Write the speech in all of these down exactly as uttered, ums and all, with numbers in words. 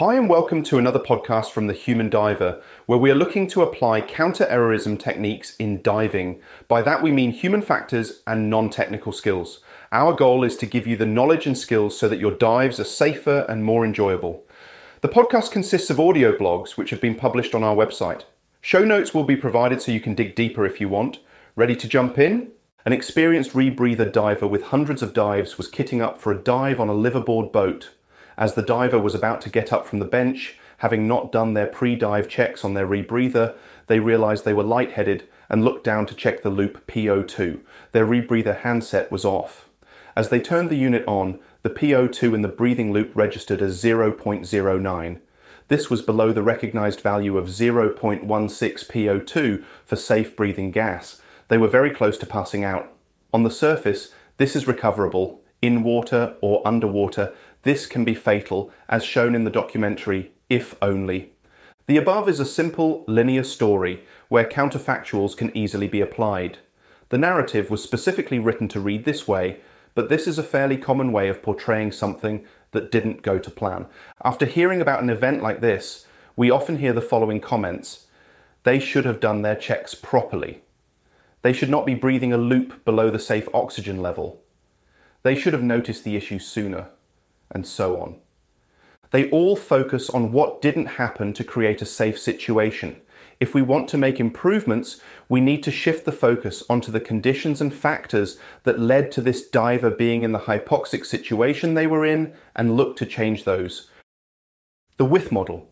Hi and welcome to another podcast from The Human Diver, where we are looking to apply counter-errorism techniques in diving. By that we mean human factors and non-technical skills. Our goal is to give you the knowledge and skills so that your dives are safer and more enjoyable. The podcast consists of audio blogs which have been published on our website. Show notes will be provided so you can dig deeper if you want. Ready to jump in? An experienced rebreather diver with hundreds of dives was kitting up for a dive on a liveaboard boat. As the diver was about to get up from the bench, having not done their pre-dive checks on their rebreather, they realised they were lightheaded and looked down to check the loop P O two. Their rebreather handset was off. As they turned the unit on, the P O two in the breathing loop registered as zero point zero nine. This was below the recognised value of zero point one six P O two for safe breathing gas. They were very close to passing out. On the surface, this is recoverable. In water or underwater, this can be fatal, as shown in the documentary If Only. The above is a simple, linear story where counterfactuals can easily be applied. The narrative was specifically written to read this way, but this is a fairly common way of portraying something that didn't go to plan. After hearing about an event like this, we often hear the following comments. They should have done their checks properly. They should not be breathing a loop below the safe oxygen level. They should have noticed the issue sooner, and so on. They all focus on what didn't happen to create a safe situation. If we want to make improvements, we need to shift the focus onto the conditions and factors that led to this diver being in the hypoxic situation they were in and look to change those. The W I T model.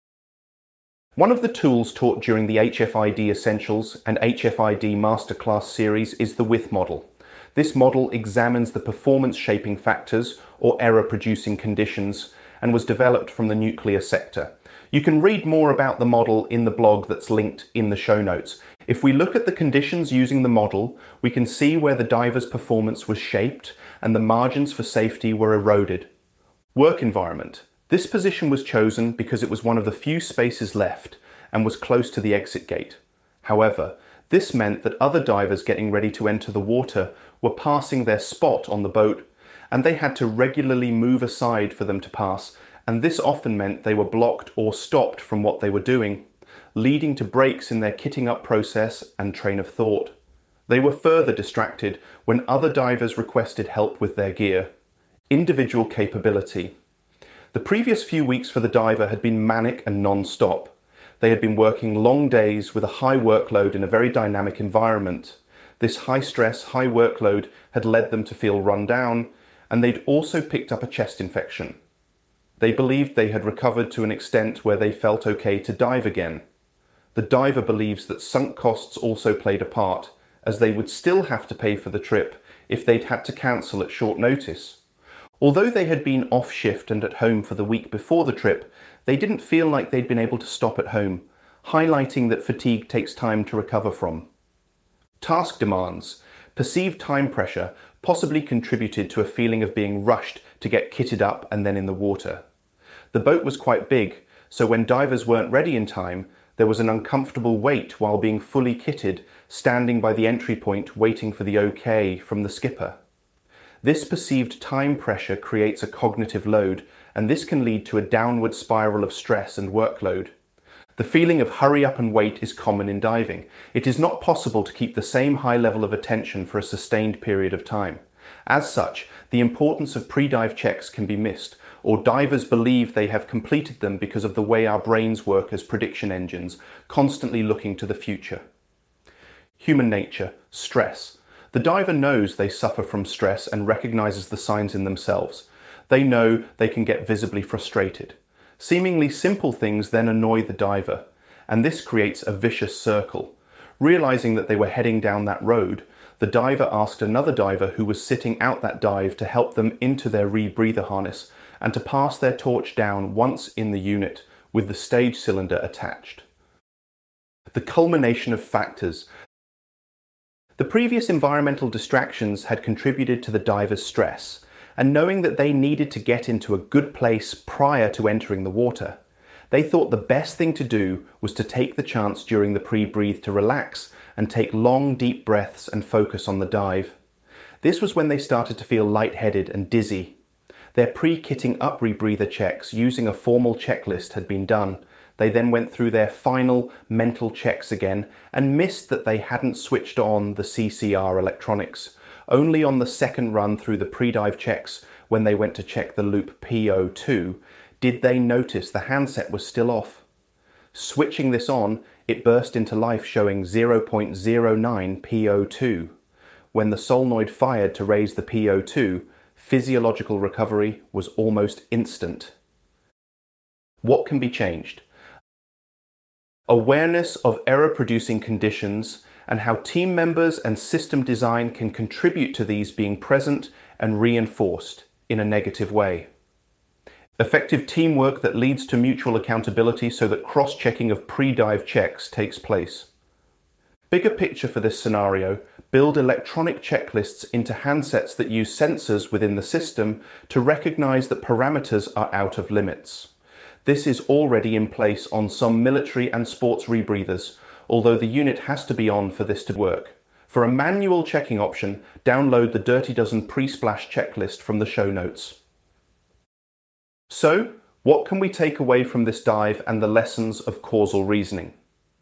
One of the tools taught during the H F I D Essentials and H F I D Masterclass series is the W I T model. This model examines the performance-shaping factors or error-producing conditions and was developed from the nuclear sector. You can read more about the model in the blog that's linked in the show notes. If we look at the conditions using the model, we can see where the diver's performance was shaped and the margins for safety were eroded. Work environment. This position was chosen because it was one of the few spaces left and was close to the exit gate. However, this meant that other divers getting ready to enter the water were passing their spot on the boat, and they had to regularly move aside for them to pass, and this often meant they were blocked or stopped from what they were doing, leading to breaks in their kitting up process and train of thought. They were further distracted when other divers requested help with their gear. Individual capability. The previous few weeks for the diver had been manic and non-stop. They had been working long days with a high workload in a very dynamic environment. This high stress, high workload had led them to feel run down, and they'd also picked up a chest infection. They believed they had recovered to an extent where they felt okay to dive again. The diver believes that sunk costs also played a part, as they would still have to pay for the trip if they'd had to cancel at short notice. Although they had been off shift and at home for the week before the trip, they didn't feel like they'd been able to stop at home, highlighting that fatigue takes time to recover from. Task demands. Perceived time pressure possibly contributed to a feeling of being rushed to get kitted up and then in the water. The boat was quite big, so when divers weren't ready in time, there was an uncomfortable wait while being fully kitted, standing by the entry point waiting for the okay from the skipper. This perceived time pressure creates a cognitive load, and this can lead to a downward spiral of stress and workload. The feeling of hurry up and wait is common in diving. It is not possible to keep the same high level of attention for a sustained period of time. As such, the importance of pre-dive checks can be missed, or divers believe they have completed them because of the way our brains work as prediction engines, constantly looking to the future. Human nature, stress. The diver knows they suffer from stress and recognizes the signs in themselves. They know they can get visibly frustrated. Seemingly simple things then annoy the diver, and this creates a vicious circle. Realizing that they were heading down that road, the diver asked another diver who was sitting out that dive to help them into their rebreather harness and to pass their torch down once in the unit with the stage cylinder attached. The culmination of factors. The previous environmental distractions had contributed to the diver's stress, and knowing that they needed to get into a good place prior to entering the water, they thought the best thing to do was to take the chance during the pre-breathe to relax and take long, deep breaths and focus on the dive. This was when they started to feel lightheaded and dizzy. Their pre-kitting up rebreather checks using a formal checklist had been done. They then went through their final mental checks again and missed that they hadn't switched on the C C R electronics. Only on the second run through the pre-dive checks, when they went to check the loop P O two, did they notice the handset was still off. Switching this on, it burst into life showing zero point zero nine P O two. When the solenoid fired to raise the P O two, physiological recovery was almost instant. What can be changed? Awareness of error-producing conditions and how team members and system design can contribute to these being present and reinforced in a negative way. Effective teamwork that leads to mutual accountability so that cross-checking of pre-dive checks takes place. Bigger picture for this scenario, build electronic checklists into handsets that use sensors within the system to recognize that parameters are out of limits. This is already in place on some military and sports rebreathers, although the unit has to be on for this to work. For a manual checking option, download the Dirty Dozen pre-splash checklist from the show notes. So, what can we take away from this dive and the lessons of causal reasoning?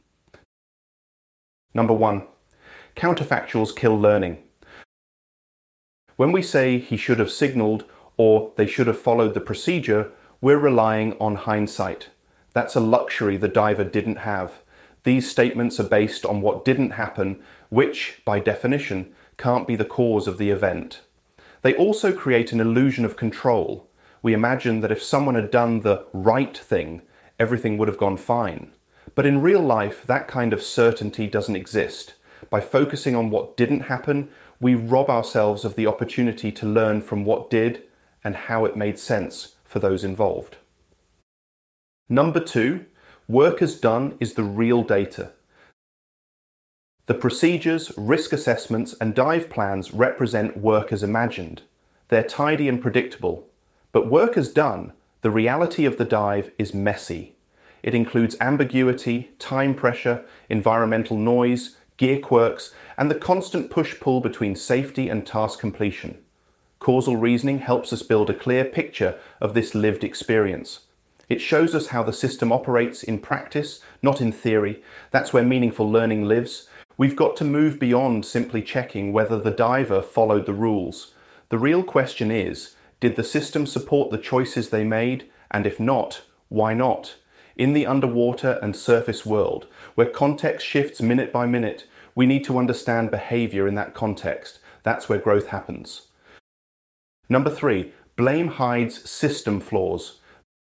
Number one, counterfactuals kill learning. When we say he should have signaled or they should have followed the procedure, we're relying on hindsight. That's a luxury the diver didn't have. These statements are based on what didn't happen, which, by definition, can't be the cause of the event. They also create an illusion of control. We imagine that if someone had done the right thing, everything would have gone fine. But in real life, that kind of certainty doesn't exist. By focusing on what didn't happen, we rob ourselves of the opportunity to learn from what did and how it made sense for those involved. Number two, work as done is the real data. The procedures, risk assessments, and dive plans represent work as imagined. They're tidy and predictable. But work as done, the reality of the dive is messy. It includes ambiguity, time pressure, environmental noise, gear quirks, and the constant push-pull between safety and task completion. Causal reasoning helps us build a clear picture of this lived experience. It shows us how the system operates in practice, not in theory. That's where meaningful learning lives. We've got to move beyond simply checking whether the diver followed the rules. The real question is, did the system support the choices they made? And if not, why not? In the underwater and surface world, where context shifts minute by minute, we need to understand behavior in that context. That's where growth happens. Number three, blame hides system flaws.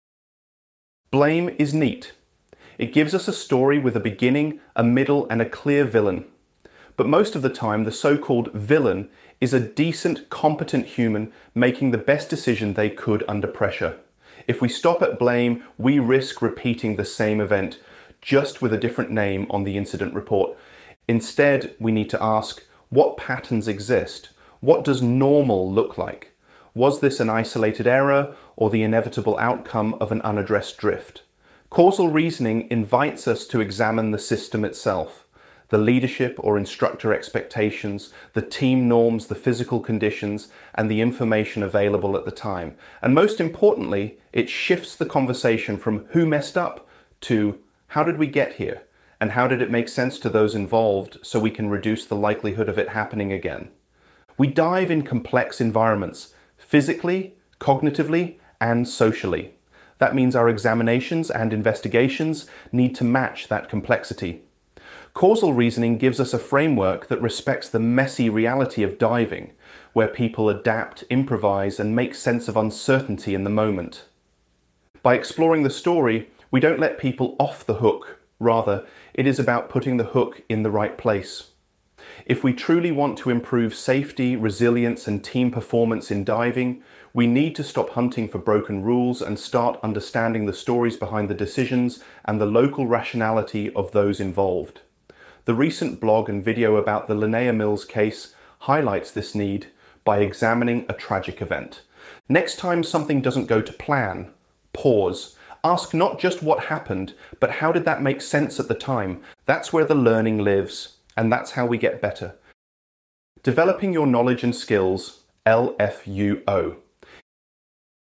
Blame is neat. It gives us a story with a beginning, a middle, and a clear villain. But most of the time, the so-called villain is a decent, competent human making the best decision they could under pressure. If we stop at blame, we risk repeating the same event, just with a different name on the incident report. Instead, we need to ask, what patterns exist? What does normal look like? Was this an isolated error or the inevitable outcome of an unaddressed drift? Causal reasoning invites us to examine the system itself, the leadership or instructor expectations, the team norms, the physical conditions, and the information available at the time. And most importantly, it shifts the conversation from who messed up to how did we get here? And how did it make sense to those involved so we can reduce the likelihood of it happening again? We dive in complex environments, physically, cognitively, and socially. That means our examinations and investigations need to match that complexity. Causal reasoning gives us a framework that respects the messy reality of diving, where people adapt, improvise, and make sense of uncertainty in the moment. By exploring the story, we don't let people off the hook. Rather, it is about putting the hook in the right place. If we truly want to improve safety, resilience, and team performance in diving, we need to stop hunting for broken rules and start understanding the stories behind the decisions and the local rationality of those involved. The recent blog and video about the Linnea Mills case highlights this need by examining a tragic event. Next time something doesn't go to plan, pause. Ask not just what happened, but how did that make sense at the time? That's where the learning lives, and that's how we get better. Developing your knowledge and skills, L F U O.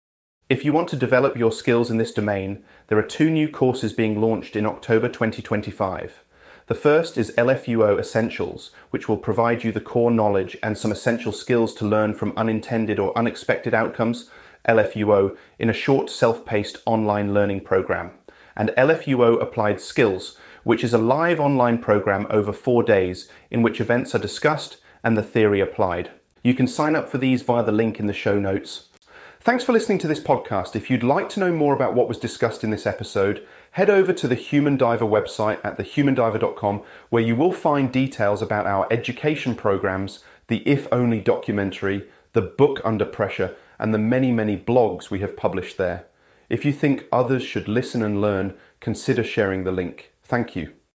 If you want to develop your skills in this domain, there are two new courses being launched in October twenty twenty-five. The first is L F U O Essentials, which will provide you the core knowledge and some essential skills to learn from unintended or unexpected outcomes, L F U O, in a short self-paced online learning program. And L F U O Applied Skills, which is a live online program over four days in which events are discussed and the theory applied. You can sign up for these via the link in the show notes. Thanks for listening to this podcast. If you'd like to know more about what was discussed in this episode, head over to the Human Diver website at the human diver dot com, where you will find details about our education programs, the If Only documentary, the book Under Pressure, and the many, many blogs we have published there. If you think others should listen and learn, consider sharing the link. Thank you.